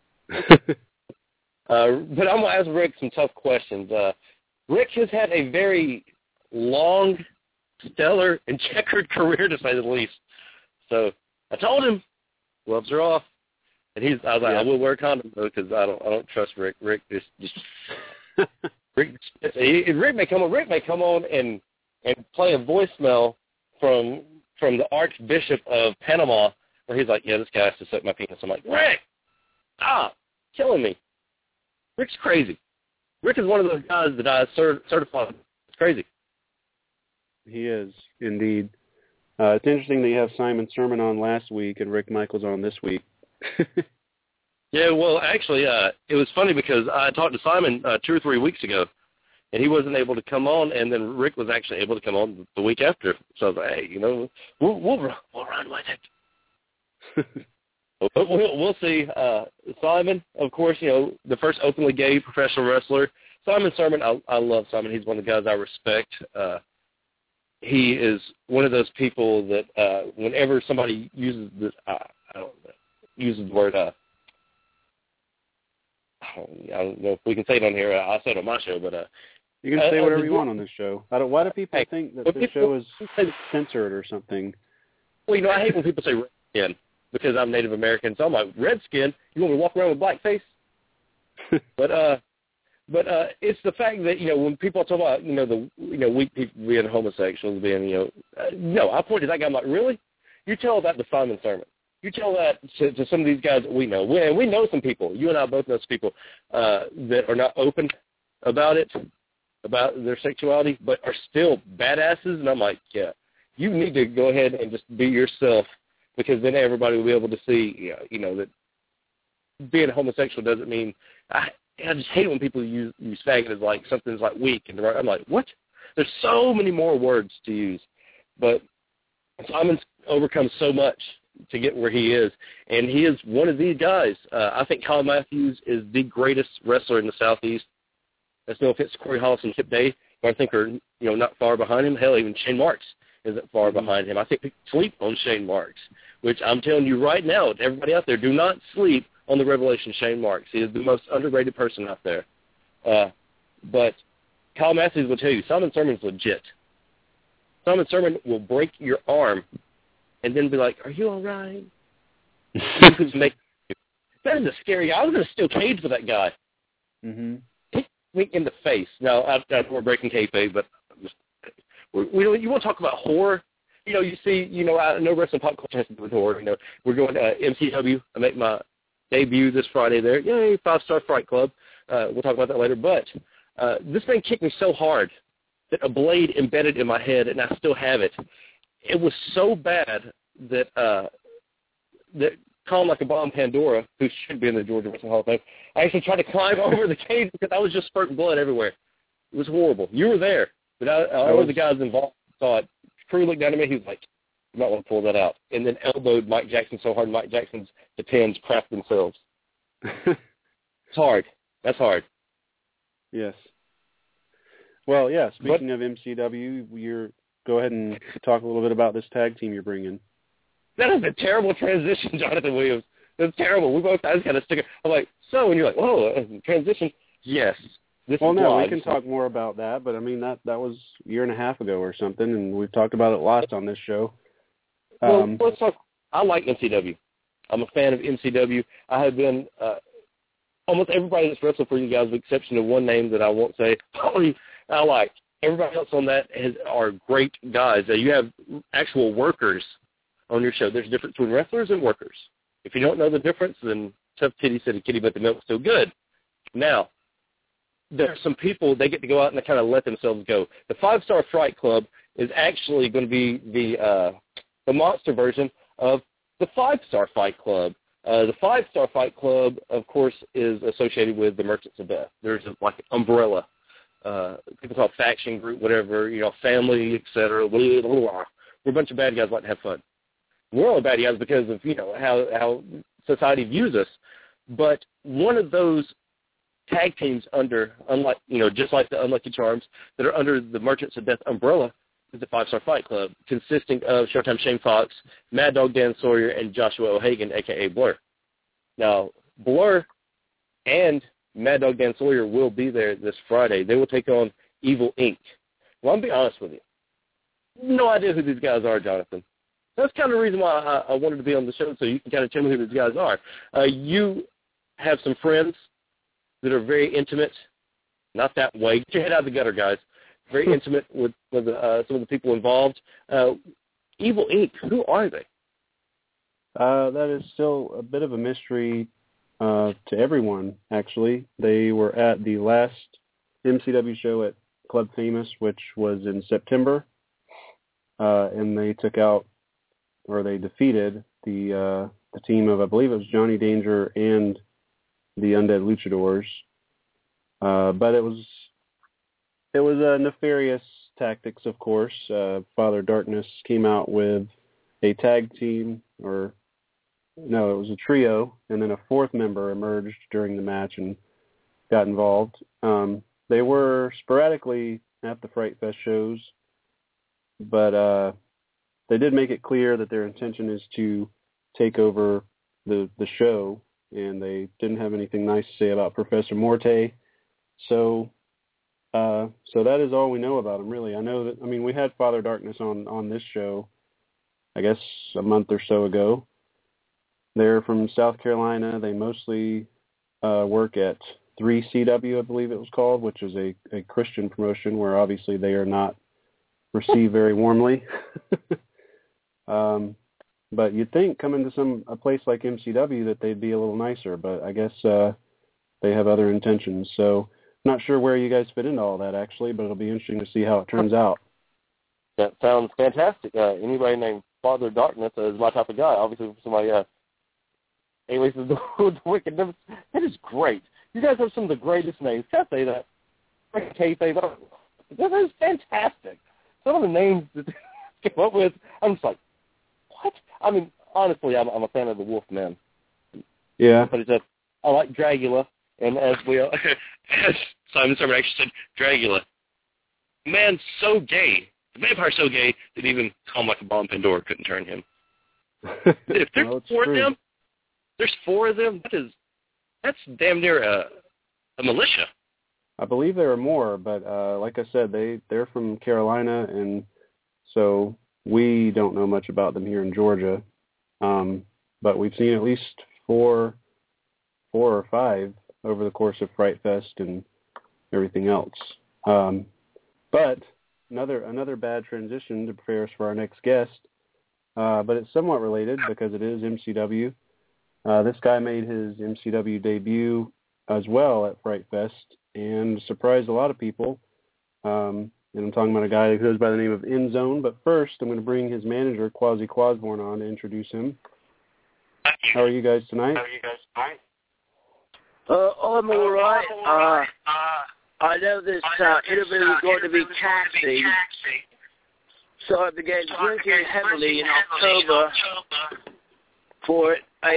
S4: But I'm going to ask Rick some tough questions. Rick has had a very long, stellar, and checkered career, to say the least. So I told him, gloves are off. And I was like, I will wear condoms, though, because I don't trust Rick. Rick Rick may come on and play a voicemail from the Archbishop of Panama, where he's like, yeah, this guy has to suck my penis. I'm like, Rick, stop, killing me. Rick's crazy. Rick is one of those guys that I certified. It's crazy.
S3: He is, indeed. It's interesting that you have Simon Sermon on last week and Rick Michaels on this week.
S4: Yeah, well, actually, it was funny because I talked to Simon 2 or 3 weeks ago, and he wasn't able to come on, and then Rick was actually able to come on the week after. So I was like, hey, we'll run with it. But we'll see. Simon, of course, the first openly gay professional wrestler. Simon Sermon, I love Simon. He's one of the guys I respect. He is one of those people that whenever somebody uses the word, I don't know if we can say it on here. I'll say it on my show, but
S3: you can say whatever you want on this show. Why do people think that this show is censored or something?
S4: Well, I hate when people say redskin because I'm Native American. So I'm like, redskin? You want me to walk around with blackface? But it's the fact that when people talk about the weak people being homosexuals, being no, I pointed at that guy. I'm like, really? You tell that to Simon Sermon. You tell that to some of these guys that we know. We know some people. You and I both know some people that are not open about it, about their sexuality, but are still badasses. And I'm like, yeah, you need to go ahead and just be yourself, because then everybody will be able to see, that being homosexual doesn't mean. I just hate when people use faggot as like something's like weak, and I'm like, what? There's so many more words to use, but Simon's overcome so much to get where he is, and he is one of these guys. I think Kyle Matthews is the greatest wrestler in the Southeast. That's no offense to Corey Hollis and Chip Day, but I think are not far behind him. Hell, even Shane Marks isn't far behind him. I think people sleep on Shane Marks, which I'm telling you right now, to everybody out there, do not sleep on the revelation Shane Marks. He is the most underrated person out there. But Kyle Matthews will tell you, Simon Sermon's legit. Simon Sermon will break your arm and then be like, "Are you all right?" That is a scary guy. I was going to steal Cage for that guy.
S3: Mm-hmm.
S4: Hit me in the face. Now, we're breaking kayfabe, but you want to talk about horror? You see, I know wrestling pop culture has to do with horror. We're going to MCW. I make my debut this Friday there. Yay, 5-Star Fright Club. We'll talk about that later. But this thing kicked me so hard that a blade embedded in my head, and I still have it. It was so bad that Colin Like a Bomb Pandora, who should be in the Georgia Wrestling Hall of Fame, I actually tried to climb over the cage because I was just spurting blood everywhere. It was horrible. You were there, but all of the guys involved saw it. Crew looked down at me. He was like, "You might want to pull that out," and then elbowed Mike Jackson so hard Mike Jackson's pins cracked themselves. It's hard. That's hard.
S3: Yes. Well, yeah, speaking of MCW, go ahead and talk a little bit about this tag team you're bringing.
S4: That is a terrible transition, Jonathan Williams. That's terrible. We both kind of stick it. I'm like, so, and you're like, whoa, transition. Yes.
S3: We can talk more about that, but I mean, that was a year and a half ago or something, and we've talked about it lots on this show.
S4: Well, let's talk. I like MCW. I'm a fan of MCW. I have been almost everybody that's wrestled for you guys, with the exception of one name that I won't say, I like. Everybody else on that are great guys. You have actual workers on your show. There's a difference between wrestlers and workers. If you don't know the difference, then Tough Titty said a kitty, but the milk's still good. Now, there are some people, they get to go out and they kind of let themselves go. The 5-Star Fright Club is actually going to be the monster version of the 5-Star Fight Club. The 5-Star Fight Club, of course, is associated with the Merchants of Death. There's like an umbrella. People call it faction group, whatever, family, etc. We're a bunch of bad guys like to have fun. We're all bad guys because of, how society views us. But one of those tag teams just like the Unlucky Charms that are under the Merchants of Death umbrella is the 5-Star Fight Club, consisting of Showtime Shane Fox, Mad Dog Dan Sawyer, and Joshua O'Hagan, a.k.a. Blur. Now, Blur and Mad Dog Dan Sawyer will be there this Friday. They will take on Evil Inc. Well, I'm going to be honest with you. No idea who these guys are, Jonathan. That's kind of the reason why I wanted to be on the show, so you can kind of tell me who these guys are. You have some friends that are very intimate. Not that way. Get your head out of the gutter, guys. Very intimate with some of the people involved. Evil Inc., who are they?
S3: That is still a bit of a mystery to everyone, actually. They were at the last MCW show at Club Famous, which was in September, and they they defeated the team of, I believe it was Johnny Danger and the Undead Luchadors. But it was nefarious tactics, of course. Father Darkness came out with a tag team, it was a trio, and then a fourth member emerged during the match and got involved. They were sporadically at the Fright Fest shows, but they did make it clear that their intention is to take over the show, and they didn't have anything nice to say about Professor Morte. So that is all we know about them, really. I know that, we had Father Darkness on this show, I guess, a month or so ago. They're from South Carolina. They mostly work at 3CW, I believe it was called, which is a Christian promotion where obviously they are not received very warmly. But you'd think coming to a place like MCW that they'd be a little nicer, but I guess they have other intentions. So not sure where you guys fit into all that, actually, but it'll be interesting to see how it turns out.
S4: That sounds fantastic. Anybody named Father Darkness is my type of guy. Obviously, somebody aliases the wicked. That is great. You guys have some of the greatest names. Can I say that? Kayfabe. That is fantastic. Some of the names that they came up with, I'm just like, what? Honestly, I'm a fan of the Wolfmen.
S3: Yeah.
S4: But I like Dragula, and as Simon Sermon actually said, Dragula. Man's so gay. The vampire's so gay that even Calm Like a Bomb Pandora couldn't turn him. If there's there's 4 of them. That's damn near a militia.
S3: I believe there are more, but like I said, they're from Carolina, and so we don't know much about them here in Georgia. But we've seen at least 4 or 5 over the course of Fright Fest and everything else. But another bad transition to prepare us for our next guest, but it's somewhat related because it is MCW. This guy made his MCW debut as well at Fright Fest and surprised a lot of people. And I'm talking about a guy who goes by the name of Endzone. But first, I'm going to bring his manager, Quasi Quasborn, on to introduce him. How are you guys tonight?
S10: I'm all right. I know this interview is going to be taxing, so I began drinking heavily in October for a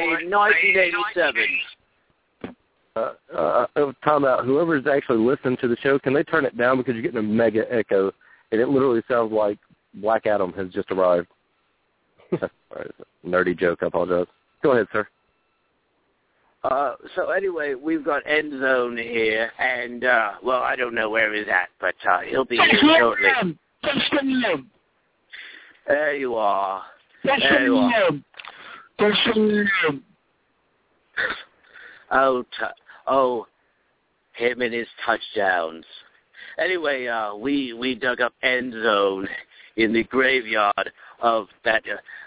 S10: 1987.
S4: Time out. Whoever's actually listening to the show, can they turn it down because you're getting a mega echo, and it literally sounds like Black Adam has just arrived. All right, nerdy joke. I apologize. Go ahead, sir.
S10: So anyway, we've got Endzone here, and, well, I don't know where he's at, but he'll be here shortly. There you are. There you are. Oh, him and his touchdowns. Anyway, we dug up Endzone in the graveyard of that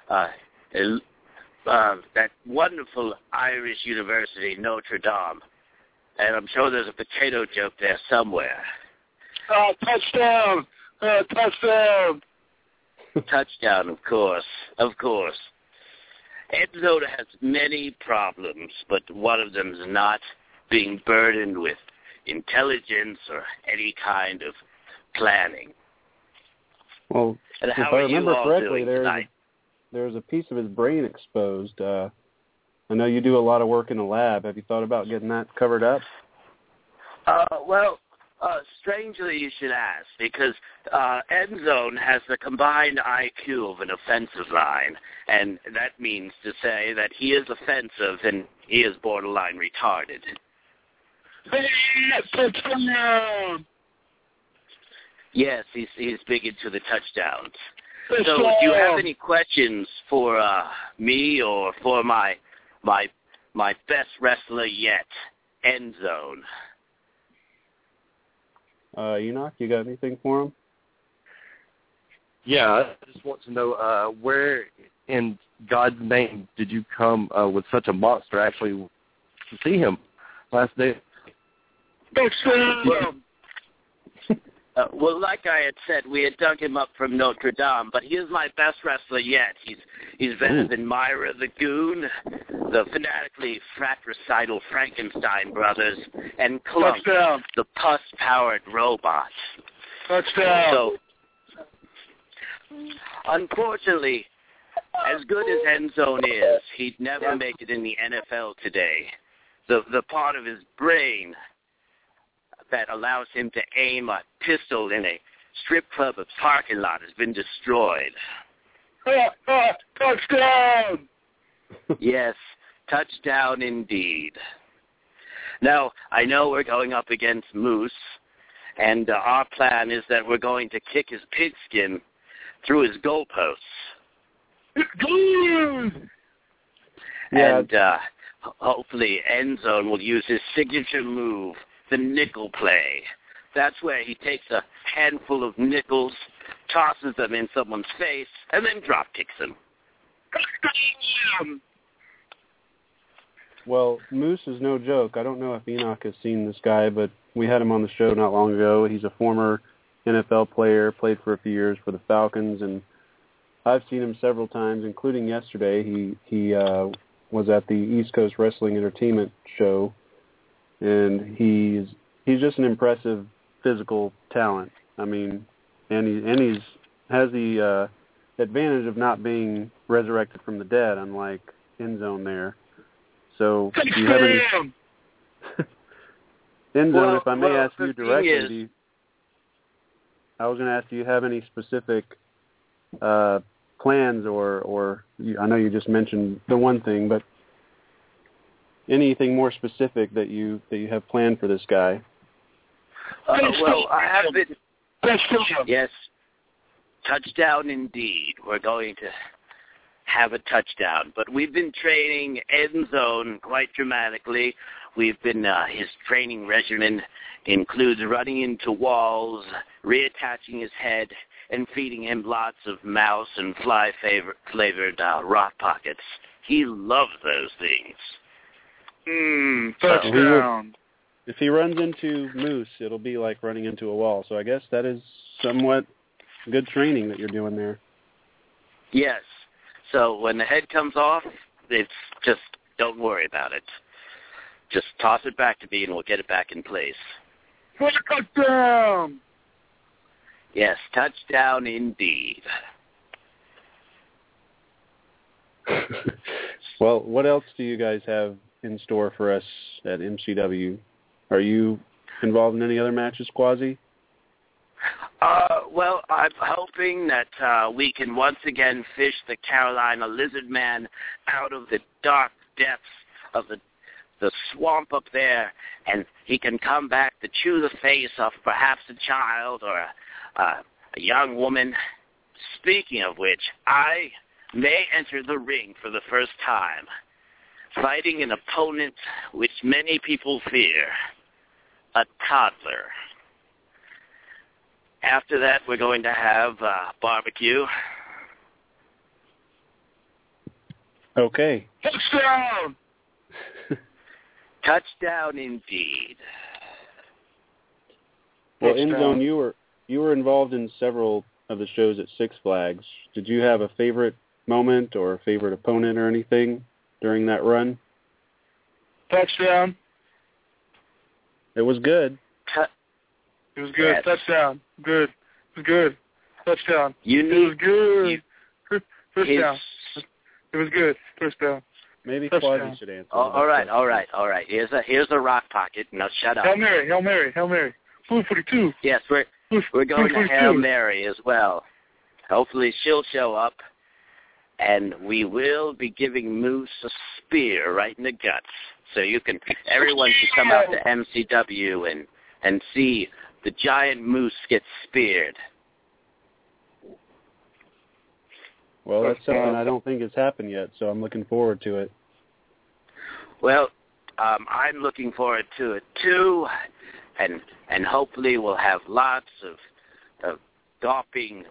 S10: wonderful Irish university, Notre Dame. And I'm sure there's a potato joke there somewhere.
S6: Touchdown! Touchdown!
S10: Touchdown, of course. Of course. Endzone has many problems, but one of them is not being burdened with intelligence or any kind of planning.
S3: Well,
S10: and
S3: if
S10: how
S3: I
S10: are
S3: remember
S10: you all
S3: correctly,
S10: doing tonight?
S3: There's a piece of his brain exposed. I know you do a lot of work in the lab. Have you thought about getting that covered up?
S10: Well, strangely you should ask, because Endzone has the combined IQ of an offensive line, and that means to say that he is offensive and he is borderline retarded. Yes, he's big into the touchdowns. So, do you have any questions for me or for my best wrestler yet, Endzone?
S3: Enoch, you got anything for him?
S4: Yeah, I just want to know where in God's name did you come with such a monster actually to see him last day?
S10: Well, like I had said, we had dug him up from Notre Dame, but he is my best wrestler yet. He's better than Myra the Goon, the fanatically fratricidal Frankenstein brothers, and Clunk, the pus-powered robot.
S6: Touchdown!
S10: So, unfortunately, as good as Endzone is, he'd never make it in the NFL today. The part of his brain that allows him to aim a pistol in a strip club parking lot has been destroyed.
S6: Touchdown!
S10: Yes, touchdown indeed. Now, I know we're going up against Moose, and our plan is that we're going to kick his pigskin through his goalposts. And hopefully Endzone will use his signature move, the nickel play. That's where he takes a handful of nickels, tosses them in someone's face, and then drop kicks them.
S3: Well, Moose is no joke. I don't know if Enoch has seen this guy, but we had him on the show not long ago. He's a former NFL player, played for a few years for the Falcons, and I've seen him several times, including yesterday. He was at the East Coast Wrestling Entertainment show, and he's just an impressive physical talent. I mean, and he's has the advantage of not being resurrected from the dead, unlike Endzone there. So, do you have any Endzone? If I may ask you directly, I was going to ask, do you have any specific plans, or I know you just mentioned the one thing, but anything more specific that you have planned for this guy?
S10: Well, I have been. Yes, touchdown indeed. We're going to have a touchdown, but we've been training End Zone quite dramatically. We've been his training regimen includes running into walls, reattaching his head, and feeding him lots of mouse and fly-flavored rock pockets. He loves those things.
S6: Touchdown.
S3: If he runs into moose, it'll be like running into a wall. So I guess that is somewhat good training that you're doing there.
S10: Yes. So when the head comes off, it's just don't worry about it. Just toss it back to me and we'll get it back in place.
S6: Touchdown!
S10: Yes, touchdown indeed.
S3: Well, what else do you guys have in store for us at MCW? Are you involved in any other matches, Quasi?
S10: Well, I'm hoping that we can once again fish the Carolina Lizard Man out of the dark depths of the swamp up there, and he can come back to chew the face of perhaps a child or a young woman. Speaking of which, I may enter the ring for the first time, fighting an opponent which many people fear, a toddler. After that, we're going to have barbecue.
S3: Okay.
S6: Touchdown!
S10: Touchdown indeed.
S3: Well, End Zone, you were involved in several of the shows at Six Flags. Did you have a favorite moment or a favorite opponent or anything during that run?
S6: Touchdown.
S3: It was good.
S6: It was good. Yes. Touchdown. Good. It was good. Touchdown.
S10: It
S6: was good. First down. It was good. First down.
S3: Maybe Quasi should answer.
S10: All right. Here's a rock pocket. Now shut up.
S6: Hail Mary. Blue 42.
S10: Yes, we're going to Hail Mary as well. Hopefully she'll show up, and we will be giving Moose a spear right in the guts. So everyone should come out to MCW and see the giant moose get speared.
S3: Well, that's something I don't think has happened yet, so I'm looking forward to it.
S10: Well, I'm looking forward to it too, and hopefully we'll have lots of gawping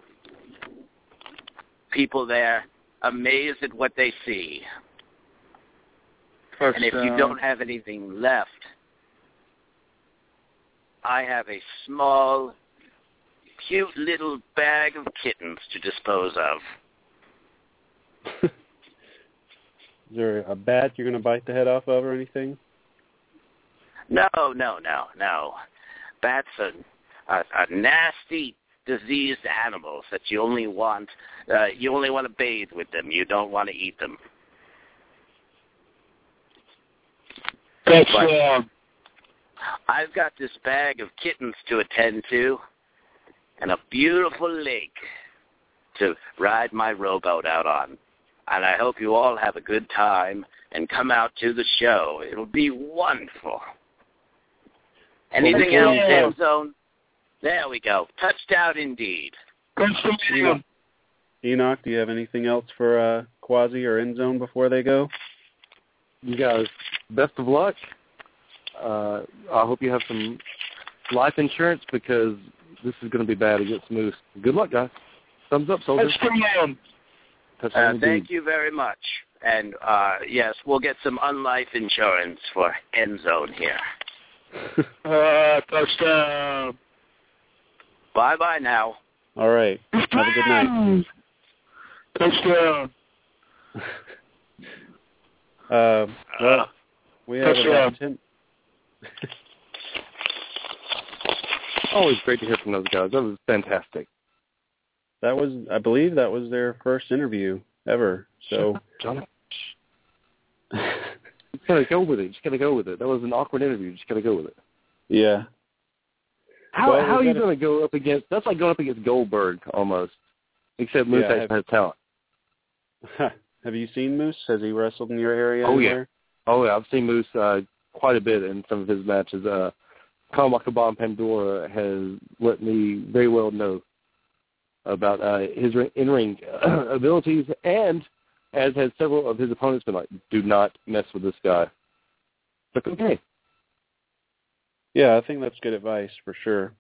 S10: people there, amazed at what they see. And if you don't have anything left, I have a small, cute little bag of kittens to dispose of.
S3: Is there a bat you're going to bite the head off of or anything?
S10: No. Bats are nasty, diseased animals that you only want to bathe with them. You don't want to eat them. I've got this bag of kittens to attend to and a beautiful lake to ride my rowboat out on. And I hope you all have a good time and come out to the show. It'll be wonderful. Anything else, End Zone? There we go. Touchdown indeed.
S3: Enoch, do you have anything else for Quasi or End Zone before they go?
S4: You guys, best of luck. I hope you have some life insurance because this is going to be bad against Moose. Good luck, guys. Thumbs up, soldiers.
S10: Thank you very much. And, yes, we'll get some unlife insurance for End Zone here.
S6: Touchdown.
S10: Bye-bye now.
S3: All right. Have a good night.
S6: Touchdown.
S3: Well, we have about 10...
S4: Always great to hear from those guys. That was fantastic.
S3: I believe that was their first interview ever. So,
S4: John, just gotta go with it. That was an awkward interview. Just gotta go with it.
S3: Yeah.
S4: How are you going to go up against? That's like going up against Goldberg almost, except Moose has talent.
S3: Have you seen Moose? Has he wrestled in your area?
S4: Oh,
S3: anywhere?
S4: yeah. Oh, yeah. I've seen Moose quite a bit in some of his matches. Kamakabam Pandora has let me very well know about his in-ring abilities, and as has several of his opponents been like, do not mess with this guy. But okay.
S3: Yeah, I think that's good advice for sure.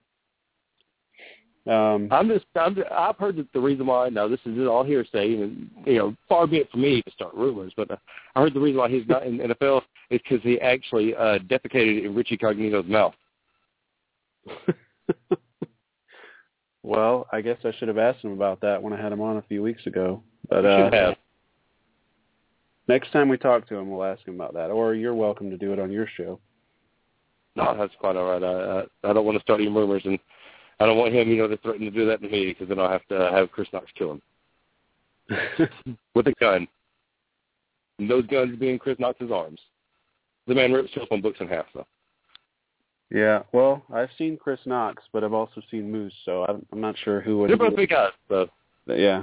S4: I've heard that the reason why, now this is all hearsay, and, far be it from me to start rumors, but I heard the reason why he's not in the NFL is because he actually defecated in Richie Cognito's mouth.
S3: Well, I guess I should have asked him about that when I had him on a few weeks ago. But
S4: you should have.
S3: Next time we talk to him, we'll ask him about that. Or you're welcome to do it on your show.
S4: No, that's quite all right. I don't want to start any rumors, and I don't want him, to threaten to do that to me, because then I'll have to have Chris Knox kill him. With a gun. And those guns being Chris Knox's arms. The man rips telephone books in half, though.
S3: Yeah, well, I've seen Chris Knox, but I've also seen Moose, so I'm not sure who would.
S4: They're both big guys, so.
S3: Yeah.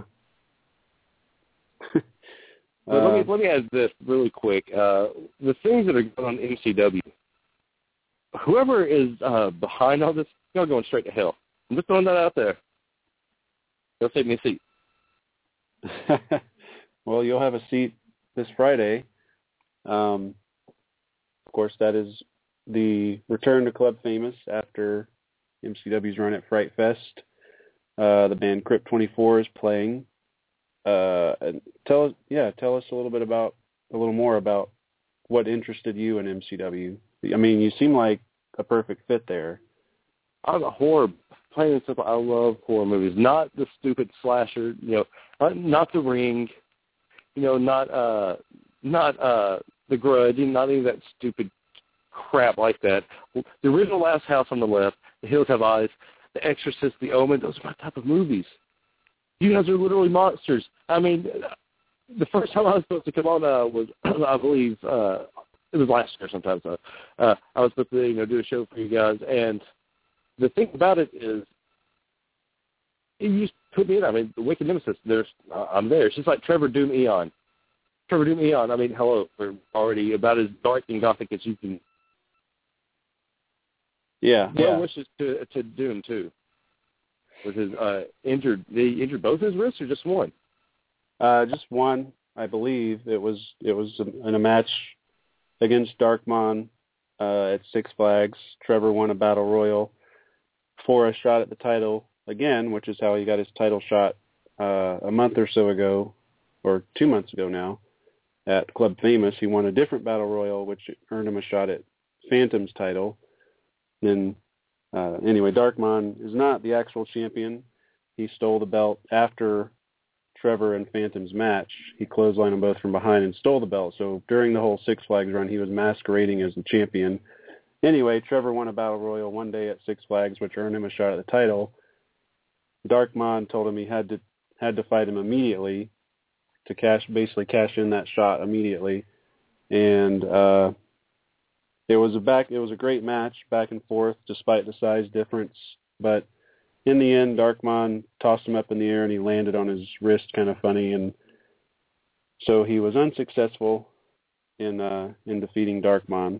S4: But let me ask this really quick. The things that are going on in MCW, whoever is behind all this, y'all going straight to hell. I'm just throwing that out there. They'll save me a seat.
S3: Well, you'll have a seat this Friday. Of course, that is the return to Club Famous after MCW's run at Fright Fest. The band Crypt 24 is playing. And tell us a little more about what interested you in MCW. I mean, you seem like a perfect fit there.
S4: I'm a horror, plain and simple. I love horror movies, not the stupid slasher, not The Ring, not The Grudge, not any of that stupid crap like that. The original Last House on the Left, The Hills Have Eyes, The Exorcist, The Omen, those are my type of movies. You guys are literally monsters. I mean, the first time I was supposed to come on was, I believe, it was last year sometime. So I was supposed to, do a show for you guys. And the thing about it is, you put me in. I mean, the Wicked Nemesis, I'm there. It's just like Trevor Doom Eon. Trevor Doom Eon, I mean, hello, we're already about as dark and gothic as you can.
S3: Yeah.
S4: Well wishes to Doom, too. With his injured, they injured both his wrists or just one?
S3: Just one, I believe. It was in a match against Darkmon at Six Flags. Trevor won a battle royal for a shot at the title again, which is how he got his title shot a month or so ago, or 2 months ago now, at Club Famous. He won a different battle royal, which earned him a shot at Phantom's title. Then anyway, Darkmon is not the actual champion. He stole the belt after Trevor and Phantom's match. He clotheslined them both from behind and stole the belt. So during the whole Six Flags run, he was masquerading as the champion. Anyway, Trevor won a battle royal one day at Six Flags, which earned him a shot at the title. Darkmon told him he had to fight him immediately to basically cash in that shot immediately. And it was a great match, back and forth, despite the size difference. But in the end, Darkmon tossed him up in the air, and he landed on his wrist kind of funny. And so he was unsuccessful in defeating Darkmon.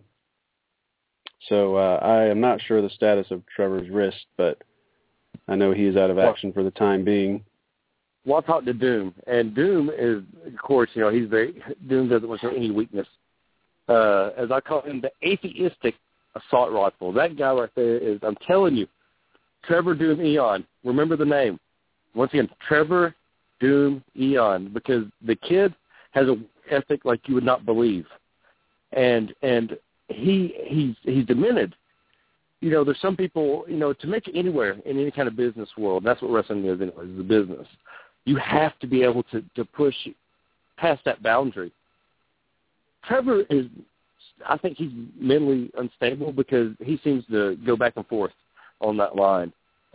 S3: So I am not sure the status of Trevor's wrist, but I know he's out of action for the time being.
S4: Well, I talked to Doom, and Doom is, of course, Doom doesn't want to show any weakness. As I call him, the atheistic assault rifle. That guy right there is, I'm telling you, Trevor Doom Eon. Remember the name. Once again, Trevor Doom Eon, because the kid has a ethic like you would not believe. And he's demented. There's some people, to make it anywhere in any kind of business world, that's what wrestling is anyway, is a business. You have to be able to push past that boundary. Trevor is, I think he's mentally unstable because he seems to go back and forth on that line.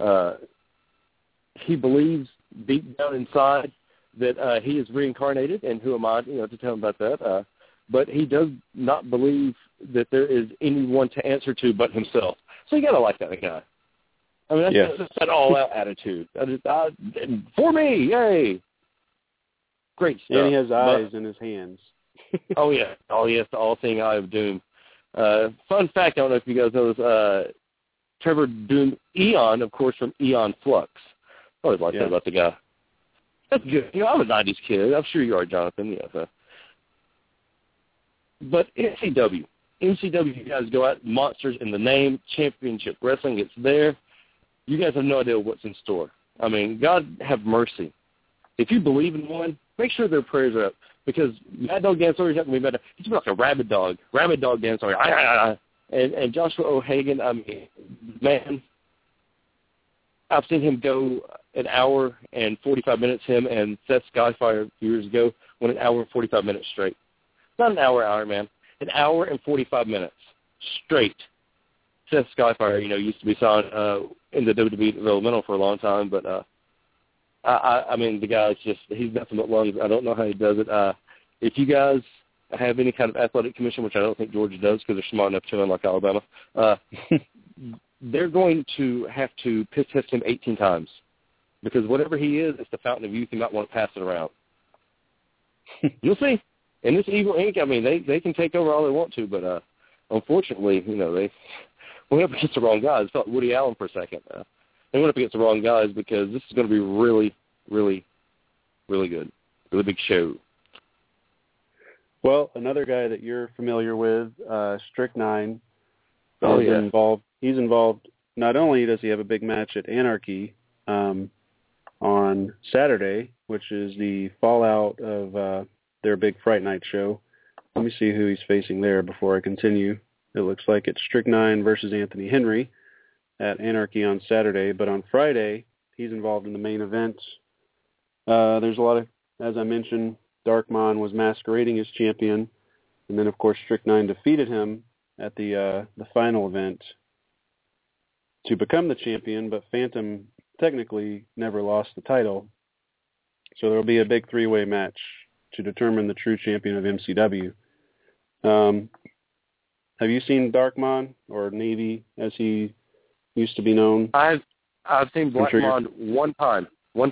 S4: He believes deep down inside that he is reincarnated, and who am I, to tell him about that? But he does not believe that there is anyone to answer to but himself. So you got to like that guy. I mean, that's that all-out attitude. For me, yay! Great stuff.
S3: And he has eyes in his hands.
S4: Oh, yeah. Oh, yes, the all-seeing eye of doom. Fun fact, I don't know if you guys know this, Trevor Doom Eon, of course, from Eon Flux. I always like that about the guy. That's good. You know, I'm a 90s kid. I'm sure you are, Jonathan. Yeah, But MCW, you guys go out, monsters in the name, championship wrestling, it's there. You guys have no idea what's in store. I mean, God have mercy. If you believe in one, make sure their prayers are up. Because Mad Dog Dan Sawyer is not going to be better. He's like a rabid dog Dan Sawyer. And Joshua O'Hagan, I mean, man, I've seen him go an hour and 45 minutes, him and Seth Skyfire years ago, went an hour and 45 minutes straight. Not an hour, man. An hour and 45 minutes straight. Seth Skyfire, used to be signed in the WWE developmental for a long time, but I mean, the guy's he's nothing but lungs. I don't know how he does it. If you guys have any kind of athletic commission, which I don't think Georgia does because they're smart enough to, unlike Alabama, they're going to have to piss test him 18 times because whatever he is, it's the fountain of youth. You might want to pass it around. You'll see. And this Evil Inc., I mean, they can take over all they want to, but unfortunately, they went up against the wrong guys. It felt like Woody Allen for a second. They went up against the wrong guys because this is going to be really, really, really good. Really big show.
S3: Well, another guy that you're familiar with, Strychnine,
S4: is
S3: involved. He's involved. Not only does he have a big match at Anarchy on Saturday, which is the fallout of their big Fright Night show. Let me see who he's facing there before I continue. It looks like it's Strychnine versus Anthony Henry at Anarchy on Saturday, but on Friday, he's involved in the main event. There's a lot of, as I mentioned, Darkman was masquerading as champion, and then, of course, Strychnine defeated him at the final event to become the champion, but Phantom technically never lost the title. So there will be a big three-way match to determine the true champion of MCW. Have you seen Darkman, or Navy, as he used to be known?
S4: I've seen Blackmon one time.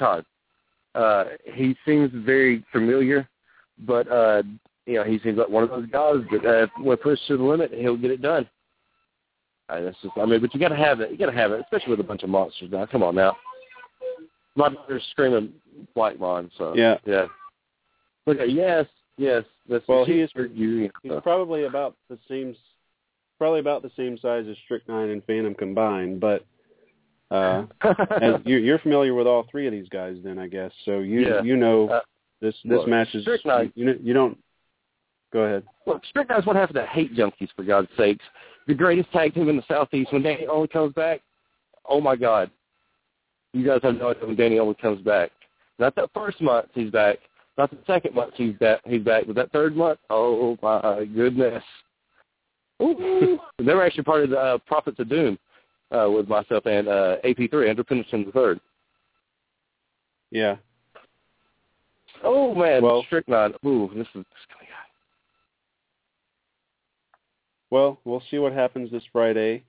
S4: He seems very familiar, but he seems like one of those guys that when pushed to the limit, he'll get it done. But you got to have it. You got to have it, especially with a bunch of monsters now. Come on now. My daughter's screaming Blackmon, so yeah. Look, yes. That's he's
S3: probably about the same size as Strychnine and Phantom combined, but as you're familiar with all three of these guys, then I guess. So this match is
S4: Strychnine.
S3: You don't. Go ahead.
S4: Look, Strychnine's what happened to Hate Junkies, for God's sakes. The greatest tag team in the Southeast. When Danny Owen comes back, oh my God, you guys have no idea when Danny Owen comes back. Not that first month he's back. Not the second month he's back. But that third month, oh my goodness. Ooh. They were actually part of the Prophets of Doom with myself and AP3, Andrew Pendleton III.
S3: Yeah.
S4: Oh, man, well, Strychnine. Ooh, this is going to go.
S3: Well, we'll see what happens this Friday.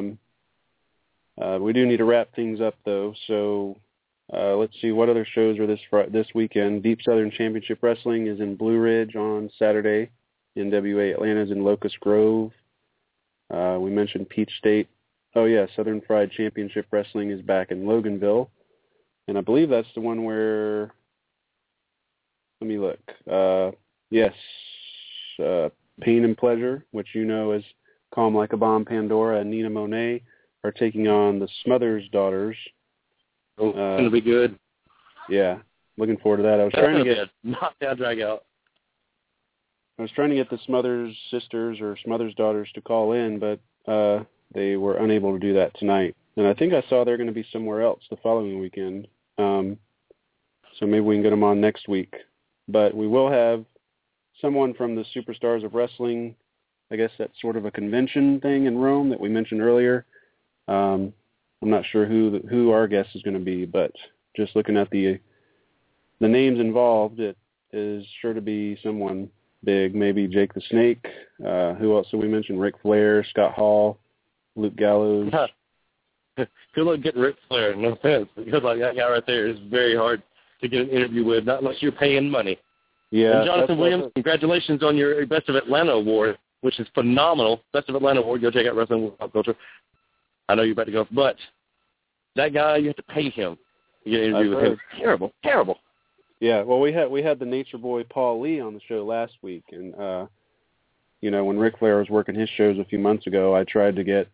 S3: We do need to wrap things up, though, so let's see what other shows are this weekend. Deep Southern Championship Wrestling is in Blue Ridge on Saturday. NWA Atlanta is in Locust Grove. We mentioned Peach State. Oh, yeah, Southern Fried Championship Wrestling is back in Loganville. And I believe that's the one where, let me look. Yes, Pain and Pleasure, which you know as Calm Like a Bomb Pandora and Nina Monet, are taking on the Smothers Daughters.
S4: Oh, it's going to be good.
S3: Yeah, looking forward to that. I was trying to get
S4: knockdown, drag out.
S3: I was trying to get the Smothers Sisters or Smothers Daughters to call in, but they were unable to do that tonight. And I think I saw they're going to be somewhere else the following weekend. So maybe we can get them on next week. But we will have someone from the Superstars of Wrestling. I guess that's sort of a convention thing in Rome that we mentioned earlier. I'm not sure who our guest is going to be, but just looking at the names involved, it is sure to be someone big. Maybe Jake the Snake. Who else did we mention? Ric Flair, Scott Hall, Luke Gallows.
S4: Good luck getting Ric Flair. No offense, because like that guy right there is very hard to get an interview with, not unless you're paying money.
S3: Yeah.
S4: And Jonathan Williams, congratulations on your Best of Atlanta award, which is phenomenal. Best of Atlanta award. Go check out Wrestling with Pop Culture. I know you're about to go, but that guy, you have to pay him to get an interview with him. It's terrible.
S3: Yeah, well, we had the Nature Boy Paul Lee on the show last week, and when Ric Flair was working his shows a few months ago, I tried to get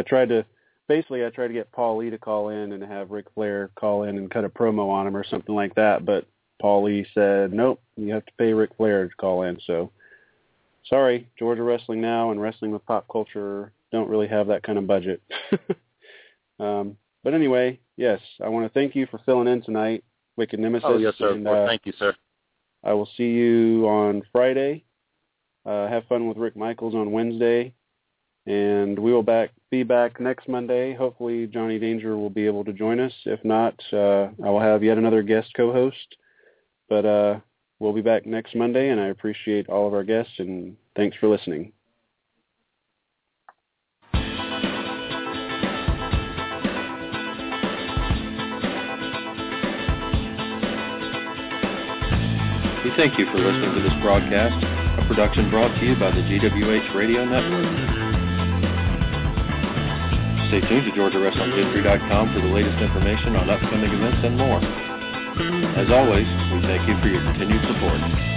S3: Paul Lee to call in and have Ric Flair call in and cut a promo on him or something like that, but Paul Lee said, nope, you have to pay Ric Flair to call in. So, sorry, Georgia Wrestling Now and Wrestling with Pop Culture don't really have that kind of budget. But anyway, yes, I want to thank you for filling in tonight, Wicked Nemesis.
S4: Oh, yes, sir.
S3: And,
S4: thank you, sir.
S3: I will see you on Friday. Have fun with Rick Michaels on Wednesday. And we will be back next Monday. Hopefully Johnny Danger will be able to join us. If not, I will have yet another guest co-host. But we'll be back next Monday, and I appreciate all of our guests, and thanks for listening.
S2: We thank you for listening to this broadcast, a production brought to you by the GWH Radio Network. Stay tuned to GeorgiaWrestlingHistory.com for the latest information on upcoming events and more. As always, we thank you for your continued support.